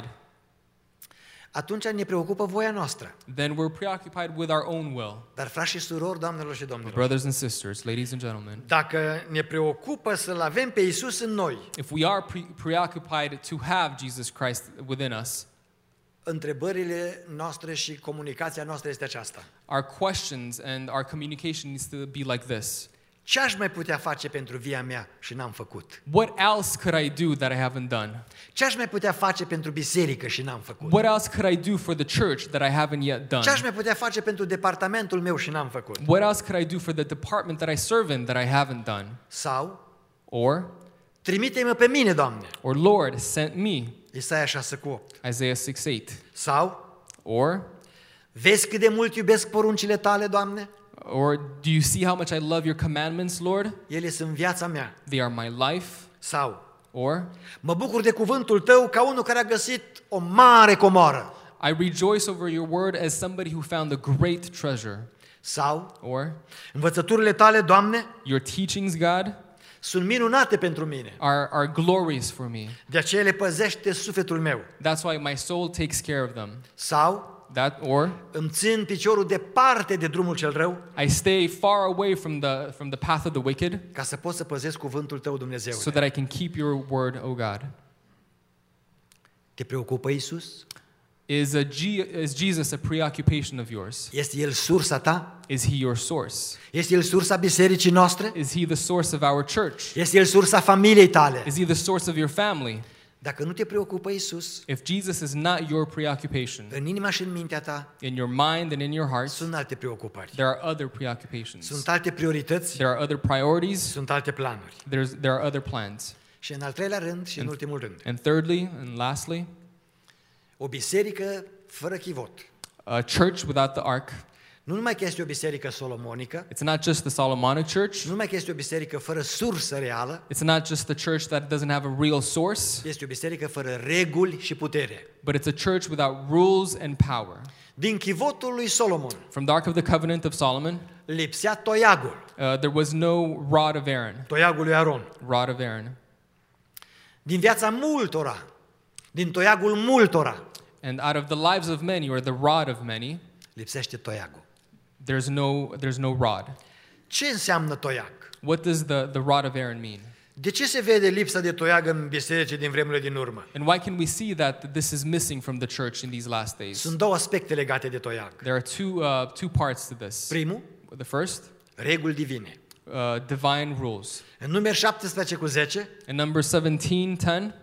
atunci ne preocupă voia noastră.
then we're preoccupied with our own will.
Dar frați și surori, doamnelor și domnilor,
Brothers and sisters, ladies and gentlemen,
dacă ne preocupă să-L avem pe Isus în noi,
if we are pre- preoccupied to have Jesus Christ within us,
întrebările noastre și comunicația noastră este aceasta.
our questions and our communication needs to be like this.
Ce aș mai putea face pentru via mea și n-am făcut?
What else could I do that I haven't done?
Ce aș mai putea face pentru biserică și n-am făcut?
What else could I do for the church that I haven't yet done?
Ce aș mai putea face pentru departamentul meu și n-am făcut?
What else could I do for the department that I serve in that I haven't done?
Sau,
Or,
trimite-mă pe mine, Doamne.
or Lord, sent me.
Isaia șase cu opt.
Isaiah six eight.
Sau,
Or,
vezi cât de mult iubesc poruncile tale, Doamne?
or do you see how much I love your commandments, Lord?
Ele sunt viața mea.
They are my life.
Sau,
Or,
mă bucur de cuvântul tău ca unul care a găsit o mare comoră.
I rejoice over your word as somebody who found a great treasure.
Sau,
Or,
învățăturile tale, Doamne,
your teachings, God,
sunt minunate pentru mine.
are, are glorious for me.
De aceea le păzește sufletul meu.
That's why my soul takes care of them.
Sau,
That, or,
îmi țin piciorul departe de drumul cel rău
I stay far away from the, from the path of the wicked
ca să pot să păzesc cuvântul tău, Dumnezeu.
so that I can keep your word, O God.
Te preocupă Isus?
Is, a G, is Jesus a preoccupation of yours?
Este El sursa ta?
Is he your source?
Este El sursa bisericii noastre?
Is he the source of our church?
Este El sursa familiei tale?
Is he the source of your family?
Dacă nu te preocupă Isus,
If Jesus is not your preoccupation,
în inima și în mintea ta
in your mind and in your heart,
sunt alte preocupări.
there are other preoccupations.
Sunt alte priorități,
There are other priorities.
sunt alte planuri.
There's, there are other plans.
Și în al treilea rând și în ultimul rând,
And thirdly and lastly,
o biserică fără chivot.
a church without the ark.
Nu numai că este o biserică solomonică,
It's not just the Solomonic church.
nu numai că este o biserică fără sursă reală,
It's not just the church that doesn't have a real source,
este o biserică fără reguli și putere.
but it's a church without rules and power.
Din chivotul lui Solomon
From the Ark of the Covenant of Solomon,
lipsea toiagul,
uh, there was no rod of Aaron.
toiagul lui Aron.
Rod of Aaron.
Din viața multora, din toiagul multora,
And out of the lives of many, or the rod of many,
lipsește toiagul.
there's no, there's no rod.
Ce înseamnă toiag?
What does the, the rod of Aaron mean?
De ce se vede lipsa de toiag în biserici din vremurile din urmă?
And why can we see that this is missing from the church in these last days?
Sunt două aspecte legate de toiag.
There are two, uh, two parts to this.
Primul,
The first,
reguli divine.
uh, divine rules.
În Numeri șaptesprezece cu zece,
In Numbers seventeen ten,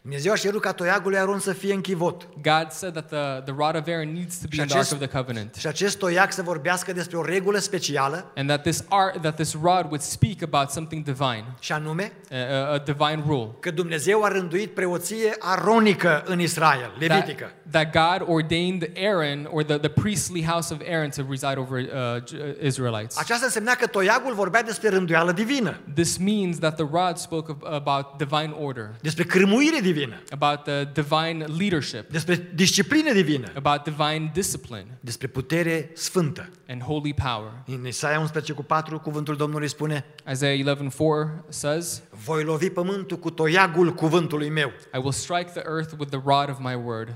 Dumnezeu a cerut ca toiagul lui Aron să fie în chivot.
God said that the, the rod of Aaron needs to be
Și
in the Ark
acest,
of the Covenant.
și acest toiag să vorbească despre o regulă specială,
And that this ark, that this rod would speak about something divine,
și anume
a, a, a divine rule.
că Dumnezeu a rânduit preoție aronică în Israel, levitică.
That, that God ordained Aaron, or the, the priestly house of Aaron, to reside over uh, Israelites.
Aceasta însemna că toiagul vorbea despre rânduială divină,
This means that the rod spoke of, about divine order,
despre cârmuire divină,
about the divine leadership,
despre disciplină divină,
about divine discipline
despre putere sfântă.
and holy power.
În Isaia unsprezece cu patru, cuvântul Domnului spune:
Isaiah eleven four says,
voi lovi pământul cu toiagul cuvântului meu.
I will strike the earth with the rod of my word.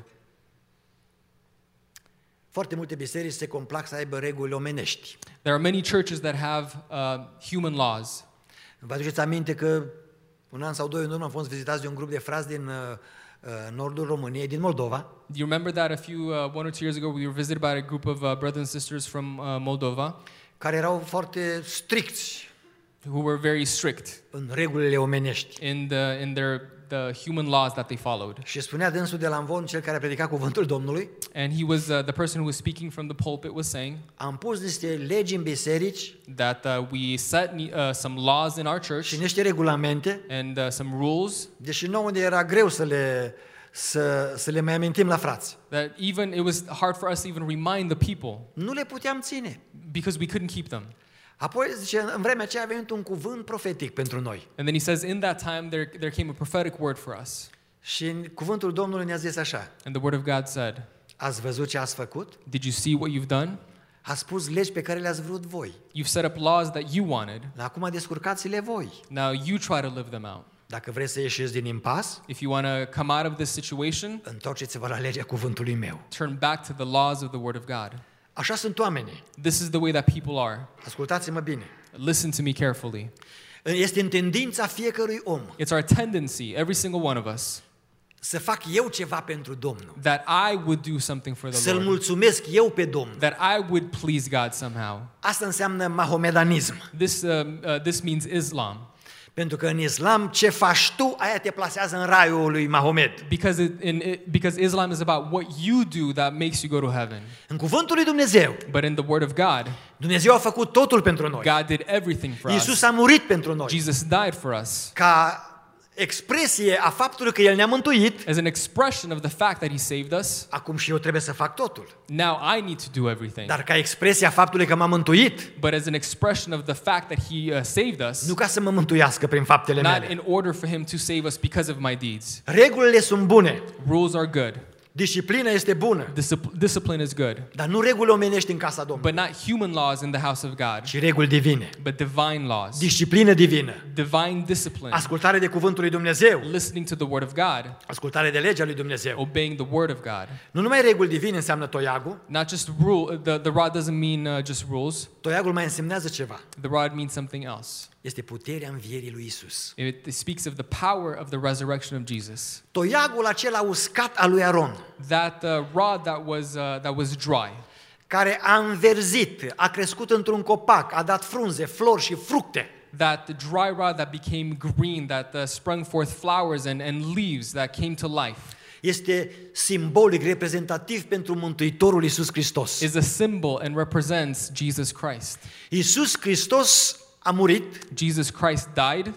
Foarte multe biserici se complac să aibă reguli omenești.
There are many churches that have uh, human laws.
Vă aduceți aminte că un an sau doi în urmă am fost vizitați de un grup de frați din uh, uh, nordul României, din Moldova,
Do you remember that a few, uh, one or two years ago, we were visited by a group of uh, brothers and sisters from uh, Moldova
care erau foarte stricți
who were very strict
în regulile omenești.
in the in their the human laws that they followed.
Și spunea dânsul de la Amvon, cel care a predicat cuvântul Domnului:
And he was uh, the person who was speaking from the pulpit was saying
am pus niște legi în biserici
that uh, we set uh, some laws in our church
și niște regulamente,
and uh, some rules
deși nouă ne era greu să le, să, să le mai amintim la frați.
that even it was hard for us to even remind the people
Nu le puteam ține.
because we couldn't keep them.
Apoi, zice, în vremea aceea a venit un cuvânt profetic pentru noi.
And then he says, in that time there, there came a prophetic word for us.
Și cuvântul Domnului ne-a zis așa:
And the word of God said,
ați văzut ce ați făcut?
did you see what you've done?
Ați spus legi pe care le-ați vrut voi.
You've set up laws that you wanted.
Acum descurcați-le voi.
Now you try to live them out.
Dacă vreți să ieșiți din impas,
If you want to come out of this situation,
întorceți-vă la legea cuvântului meu.
turn back to the laws of the word of God.
Așa sunt oamenii.
This is the way that people are.
Ascultați-mă bine.
Listen to me carefully.
Este în tendința fiecărui om
It's our tendency, every single one of us,
să fac eu ceva pentru Domnul,
that I would do something for the
să-L
Lord,
mulțumesc eu pe Domnul.
that I would please God somehow.
Asta înseamnă mahomedanism.
This, uh, uh, this means Islam.
Pentru că în islam ce faci tu, aia te plasează în raiul lui Mahomed.
Because, it, in, it, because Islam is about what you do that makes you go to heaven.
În cuvântul lui Dumnezeu,
But in the Word of God,
Dumnezeu a făcut totul pentru noi.
God did everything for
Iisus
us.
a murit pentru noi.
Jesus died for us.
Ca expresie a faptului că El ne-a mântuit,
As an expression of the fact that He saved us,
acum și eu trebuie să fac totul.
now I need to do everything.
Dar ca expresie a faptului că m-a mântuit,
But as an expression of the fact that He uh, saved us,
nu ca să mă mântuiască prin faptele
not
mele.
in order for Him to save us because of my deeds.
Regulile sunt bune,
Rules are good.
disciplina este bună,
Discipl- discipline is good.
dar nu reguli omenești în casa Domnului,
But not human laws in the house of God,
ci reguli divine.
but divine laws.
Disciplină divină,
Divine discipline.
ascultare de cuvântul lui Dumnezeu,
Listening to the Word of God.
ascultare de legea lui Dumnezeu.
Obeying the Word of God.
Nu numai reguli divine înseamnă toiagul,
Not just rule, the, the rod doesn't mean uh, just rules.
toiagul mai însemnează ceva.
The rod means something else.
Este puterea învierii lui Isus.
It, it speaks of the power of the resurrection of Jesus.
Toiagul acela uscat al lui Aron,
That uh, rod that was, uh, that was dry,
care a înverzit, a crescut într-un copac, a dat frunze, flori și fructe.
that the dry rod that became green, that uh, sprung forth flowers and, and leaves that came to life,
Este simbolic, reprezentativ pentru Mântuitorul Iisus Hristos.
is a symbol and represents Jesus Christ.
Iisus Hristos a murit,
Jesus Christ died.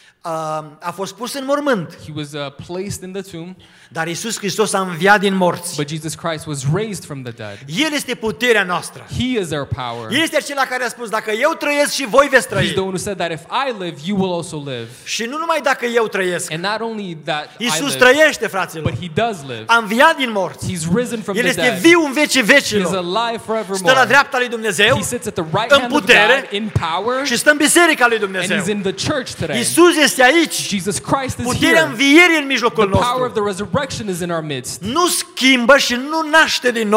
a, a fost pus în mormânt,
He was uh, placed in the tomb,
dar Iisus Hristos a înviat din morți.
but Jesus Christ was raised from the dead.
El este puterea noastră.
He is our power.
El este acela care a spus, dacă eu trăiesc și voi veți
He's
trăi.
the one who said that if I live, you will also live.
Și nu numai dacă eu trăiesc.
And not only that I
Iisus
live,
trăiește, fraților.
but He does live.
A înviat din morți.
He's risen from
El
the
este
dead.
viu în vecii
He is
vecilor.
alive
Stă la
forevermore.
dreapta lui Dumnezeu
He sits at the right
în
hand of
putere
God in power,
și stă în biserica lui
and
Dumnezeu.
He's in the church today.
Iisus este aici.
Jesus Christ is
Puterea
here.
învierii în mijlocul
The power of
nostru.
the resurrection is in our midst.
Nu schimbă și nu naște din nou,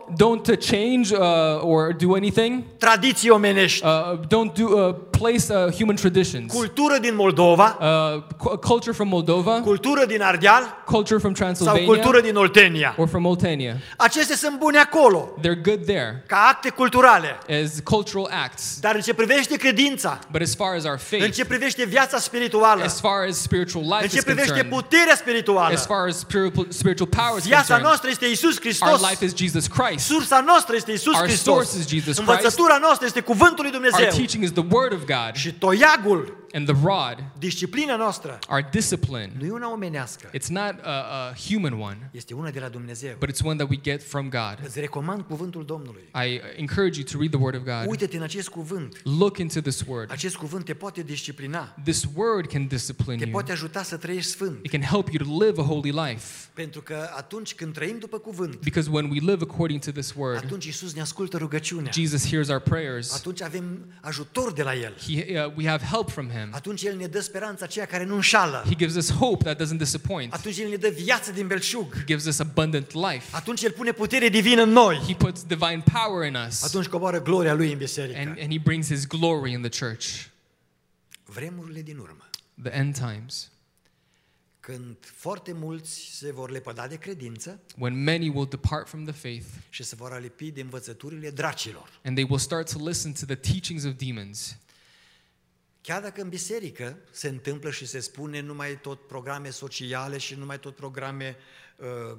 Don't to change uh, or do anything.
tradiții omenești.
Uh, don't do uh, place uh, human traditions.
Cultură din Moldova,
Uh, cu- culture from Moldova,
cultură din Ardeal
culture from
sau
Transylvania,
cultură din Oltenia.
or from Oltenia.
Acestea sunt bune acolo,
They're good there
ca acte culturale.
as cultural acts.
Dar în ce privește credința,
But as far as our
în
faith,
ce privește viața spirituală,
as far as spiritual
în
life
ce
is
privește
concerned,
puterea spirituală,
as far as spiritual, spiritual power is
viața
concerned,
noastră este Iisus
our
Hristos.
life is Jesus Christ.
Sursa noastră este Iisus
Our
Hristos.
source is Jesus Christ.
Învățătura noastră este cuvântul lui
Our
Dumnezeu.
teaching is the Word of God,
Și toiagul,
and the rod,
disciplina noastră,
our discipline,
nu e una omenească,
it's not a, a human one,
este una de la Dumnezeu.
but it's one that we get from God.
Îți recomand cuvântul Domnului.
I encourage you to read the Word of God.
Uită-te în acest cuvânt.
Look into this Word.
Acest cuvânt te poate disciplina,
This Word can discipline
te
you.
poate ajuta să trăiești sfânt.
It can help you to live a holy life.
Pentru că atunci când trăim după cuvânt,
Because when we live according to this Word,
atunci Iisus ne ascultă rugăciunea.
Jesus hears our prayers.
Atunci avem ajutor de la El.
He, uh, we have help from Him.
Atunci El ne dă speranța aceea care nu înșală.
He gives us hope that doesn't disappoint.
Atunci El ne dă viață din belșug.
He gives us abundant life.
Atunci El pune putere divină în noi.
He puts divine power in us.
Atunci coboară gloria Lui în biserică.
And, and He brings His glory in the church.
Vremurile din urmă,
The end times,
când foarte mulți se vor lepăda de credință
when many will depart from the faith
și se vor alipi de învățăturile dracilor.
and they will start to listen to the teachings of demons.
Chiar dacă în biserică se întâmplă și se spune numai tot programe sociale și numai tot programe uh,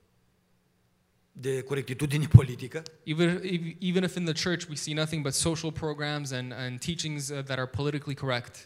de corectitudine politică,
Even, even if in the church we see nothing but social programs and, and teachings uh, that are politically correct,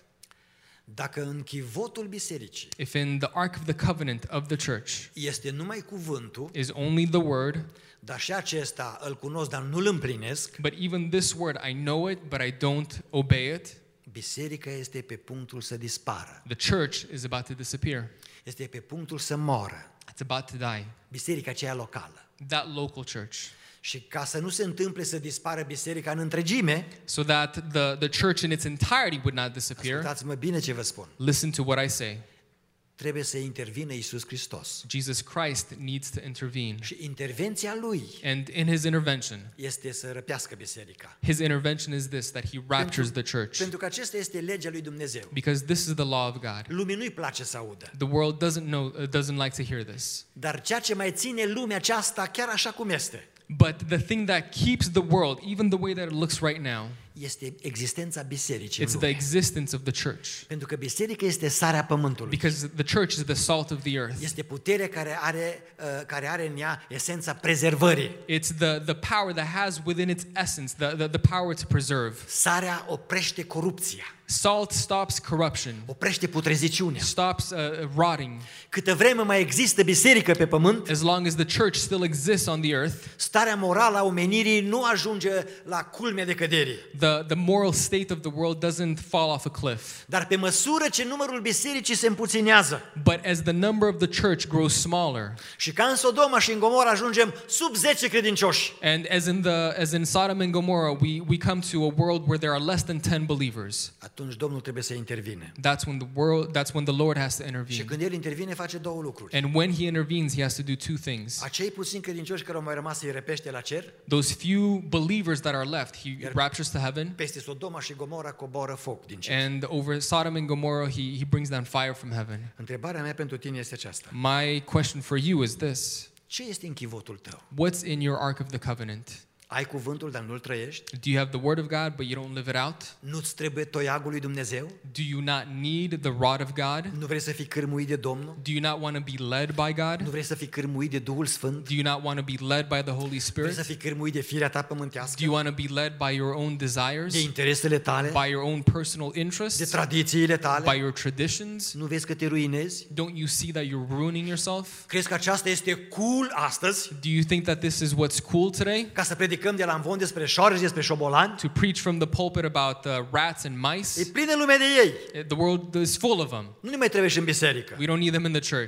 dacă în chivotul bisericii
if in the Ark of the Covenant of the church
este numai cuvântul,
is only the Word,
dar și acesta îl cunosc, dar nu îl împlinesc,
but even this Word, I know it, but I don't obey it,
biserica este pe punctul să dispară.
the church is about to disappear.
Este pe punctul să moară.
It's about to die.
Biserica aceea locală.
That local church.
Și ca să nu se întâmple să dispară biserica în întregime,
So that the, the church in its entirety would not disappear,
ascultați-mă bine ce vă spun,
listen to what I say.
trebuie să intervină Iisus Hristos.
Jesus Christ needs to intervene.
Și intervenția Lui
And in His intervention,
este să răpească biserica.
His intervention is this, that He raptures the church.
Pentru că acesta este legea lui Dumnezeu.
Because this is the law of God.
Lumii nu-i place să audă.
The world doesn't know, uh, doesn't like to hear this.
Dar ceea ce mai ține lumea aceasta chiar așa cum este,
But the thing that keeps the world, even the way that it looks right now,
este existența bisericii în
it's the
lume.
existence of the church.
Pentru că biserica este sarea pământului.
Because the church is the salt of the earth.
Este puterea care are, uh, care are în ea esența prezervării.
It's the, the power that has within its essence, the, the, the power to preserve.
Sarea oprește corupția,
Salt stops corruption,
oprește putreziciunea.
stops uh, rotting.
Câtă vreme mai există biserică pe pământ,
As long as the church still exists on the earth,
starea morală a omenirii nu ajunge la culmea decăderii.
the, the moral state of the world doesn't fall off a cliff.
Dar pe măsură ce numărul bisericii se împuținează
But as the number of the church grows smaller,
și ca în Sodoma și în Gomora ajungem sub zece credincioși,
and as in the as in Sodom and Gomorrah, we, we come to a world where there are less than ten believers.
atunci Domnul trebuie să intervine.
That's when the world that's when the Lord has to
Și
intervene.
când El intervine, face două lucruri.
And when He intervenes, He has to do two things.
Acei puțini credincioși care au mai rămas îi repește la cer,
Those few believers that are left, He raptures to heaven,
peste Sodoma și Gomora coboară foc din cer.
and over Sodom and Gomorrah, He He brings down fire from heaven.
Întrebarea mea pentru tine este aceasta.
My question for you is this:
Ce este în chivotul tău?
what's in your Ark of the Covenant?
Ai cuvântul, dar nu-l trăiești?
Do you have the Word of God, but you don't live it out?
Nu-ți trebuie toiagul lui Dumnezeu?
Do you not need the rod of God?
Nu vrei să fii cârmuit de Domnul?
Do you not want to be led by
Nu
God?
vrei să fii cârmuit de Duhul Sfânt?
Do you not want to be led by the Holy
Vrei
Spirit?
să fii cârmuit de firea ta
Do
pământească?
you want to be led by your own desires?
De interesele tale?
By your own personal
De
interests?
tradițiile
By
tale?
your traditions?
Nu vezi că te ruinezi?
Don't you see that you're ruining yourself?
Crezi că aceasta este cool astăzi?
Do you think that this is what's cool today?
Ca să predicăm de la învon despre șoareci, despre șobolani?
To preach from the pulpit about uh, rats and
E
mice?
plină lumea de ei.
The world is full of them.
Nu ne mai trebuie și în biserică.
We don't need them in the church.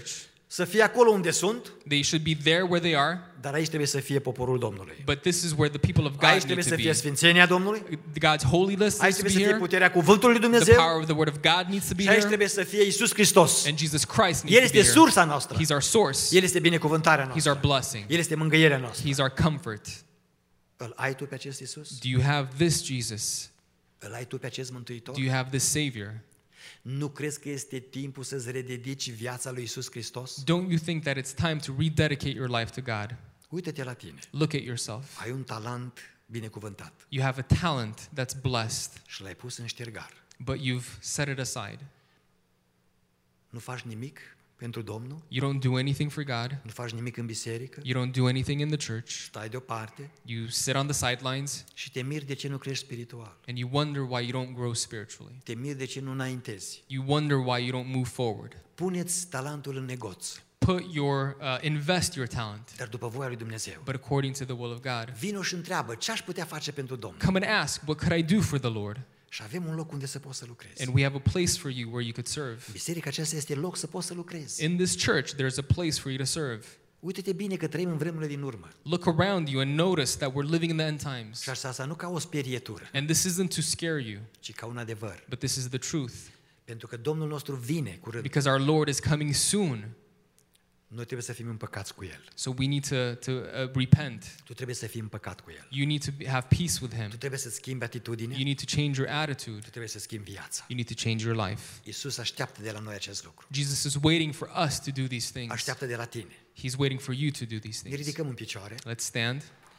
să fie acolo unde sunt,
They should be there where they are,
dar aici trebuie să fie poporul Domnului.
but this is where the people of God
Aici
need
trebuie
to
să fie
be.
sfințenia Domnului,
God's holiness
aici
needs to
trebuie
be
să fie
here.
puterea cuvântului lui
The
Dumnezeu
power of the word of God needs to be
și aici
here.
trebuie să fie Iisus Hristos.
And Jesus Christ
El
needs to be
este
here.
sursa noastră,
He's our source.
El este binecuvântarea
He's
noastră,
our blessing.
El este mângâierea noastră.
He's our comfort.
Îl ai tu pe acest Iisus?
Do you have this Jesus?
Îl ai tu pe acest Mântuitor?
Do you have this Savior?
Nu crezi că este timpul să-ți rededici viața lui Iisus Hristos?
Don't you think that it's time to rededicate your life to God?
Uită-te la tine.
Look at yourself.
Ai un talent binecuvântat
You have a talent that's blessed,
și l-ai pus în ștergar.
but you've set it aside.
Nu faci nimic pentru Domnul?
You don't do anything for God.
Nu faci nimic în biserică?
You don't do anything in the church.
Stai deoparte
You sit on the sidelines
și te miri de ce nu crești spiritual.
and you wonder why you don't grow spiritually.
Te miri de ce nu înaintezi.
You wonder why you don't move forward.
Puneți talentul în negoț,
Put your uh, invest your talent,
dar după voia lui Dumnezeu.
but according to the will of God.
Vino și întreabă ce aș putea face pentru Domnul.
Come and ask, what could I do for the Lord?
Și avem un loc unde să poți să lucrezi.
And we have a place for you where you could serve.
Biserica aceasta este loc să poți să lucrezi.
In this church, there's a place for you to serve.
Uite-te bine că trăim în vremurile din urmă.
Look around you and notice that we're living in the end times.
Și asta nu ca o sperietură,
And this isn't to scare you,
ci ca un adevăr.
but this is the truth.
Pentru că Domnul nostru vine curând.
Because our Lord is coming soon.
Noi trebuie să fim împăcați cu El.
So we need to, to uh, repent.
Tu trebuie să fii împăcat cu El.
You need to be- have peace with Him.
Tu trebuie să schimbi atitudinea.
You need to change your attitude.
Tu trebuie să schimbi viața.
You need to change your life.
Iisus așteaptă de la noi acest lucru.
Jesus is waiting for us to do these things.
Așteaptă de la tine.
He's waiting for you to do these
Ne
things.
ridicăm în picioare
Let's stand.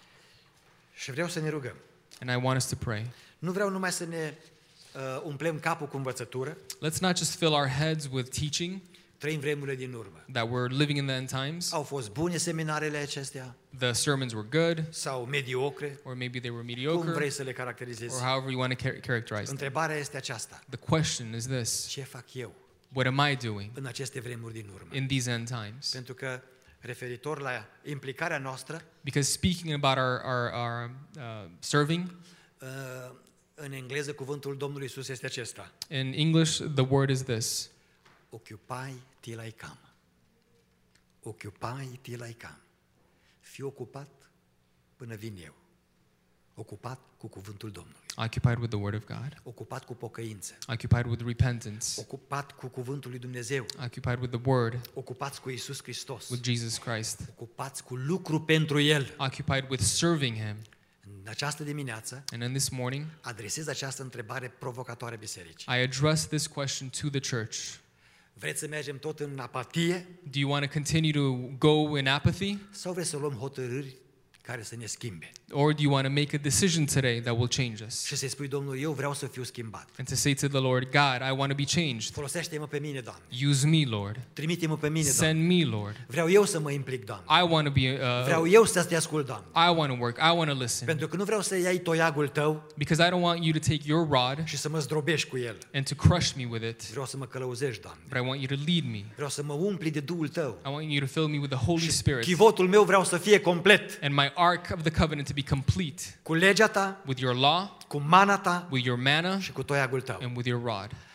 și vreau să ne rugăm.
And I want us to pray.
Nu vreau numai să ne uh, umplem capul cu învățătură.
Let's not just fill our heads with teaching
Trăim vremurile din urmă.
that we're living in the end times.
Au fost bune seminarele acestea
The sermons were good,
sau mediocre,
or maybe they were
cum
mediocre,
vrei să le caracterizezi.
or however you want to char- characterize them.
Întrebarea este aceasta.
The question is this:
Ce fac eu
what am I doing
în aceste vremuri din urmă?
in these end times?
Pentru că referitor la implicarea noastră,
Because speaking about our, our, our uh, serving,
uh, în engleză cuvântul Domnului Iisus este acesta.
in English, the word is this:
Occupy till I come. Occupy till I come. Fii ocupat până vin eu. Ocupat cu cuvântul Domnului.
occupied with the word of God,
Ocupat cu pocăință.
occupied with repentance,
Ocupat cu cuvântul lui Dumnezeu.
occupied with the word,
Ocupați cu Iisus Hristos.
with Jesus Christ,
Ocupați cu lucru pentru El.
occupied with serving Him.
În această dimineață
And in this morning,
adresez această întrebare provocatoare bisericii.
I address this question to the church.
Vreți să mergem tot în apatie
Do you want to continue to go in apathy?
sau vreți să luăm hotărâri care să ne schimbe?
Or do you want to make a decision today that will change us?
Și să-i spui, Domnul, eu vreau să fiu schimbat.
And to say to the Lord, God, I want to be changed.
Folosește-mă pe mine, Doamne.
Use me, Lord.
Trimite-mă pe mine, Doamne.
Send me, Lord.
Vreau eu să mă implic, Doamne.
I want to be,
Vreau
uh,
eu să te ascult, Doamne.
I want to work. I want to listen.
Pentru că nu vreau să iei toiagul tău
Because I don't want you to take your rod
și să mă zdrobești cu el.
and to crush me with it,
Vreau să mă călăuzești, Doamne.
but I want you to lead me.
Vreau să mă umpli de Duhul tău.
I want you to fill me with the Holy Spirit.
Chivotul meu vreau să fie complet.
And my ark of the covenant to be complete
Cu legea ta,
with your law,
cu mana ta
with your manna,
și cu toiagul tău.
and with your rod.